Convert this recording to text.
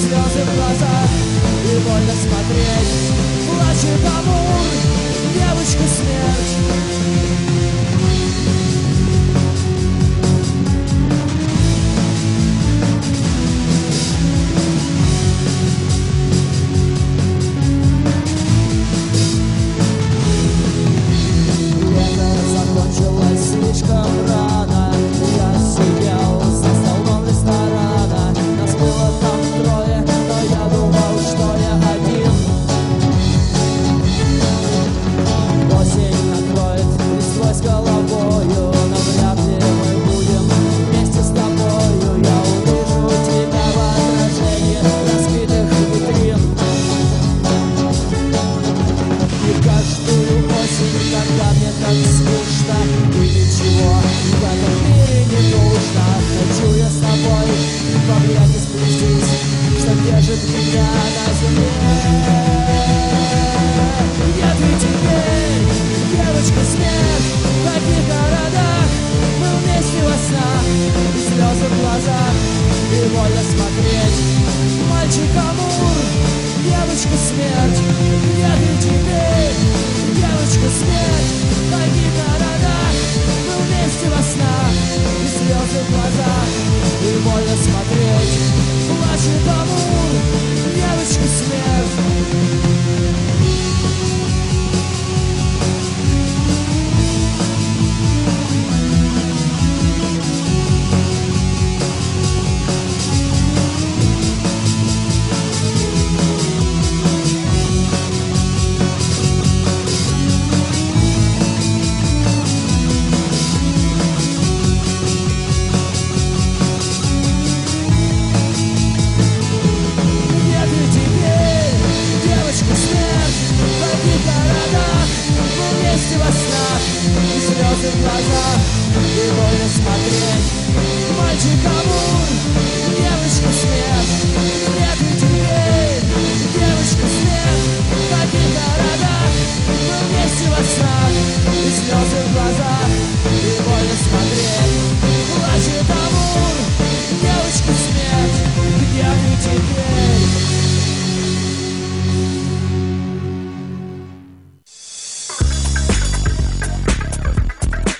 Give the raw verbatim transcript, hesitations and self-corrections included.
слезы в глазах, и больно смотреть. Плачет Амур, девочка смерть. Закончилось слишком рано. Я сидел за столом ресторана. Нас было там трое, но я думал, что я один. Осень накроет листвой с головою, но вряд ли мы будем вместе с тобою. Я увижу тебя в отражении разбитых витрин. И каждую осень, когда мне так скучно и ничего в этом мире не нужно, хочу я с тобой в объятия сплестись, что держит меня на земле. Я ты теперь, девочка смерть, в каких городах мы вместе во снах, и слезы в глазах, и больно смотреть. Мальчик Амур, девочка смерть, я ты теперь, девочка смерть, в каких городах мы вместе во снах, и слезы в глазах, и больно смотреть. Плачет Амур.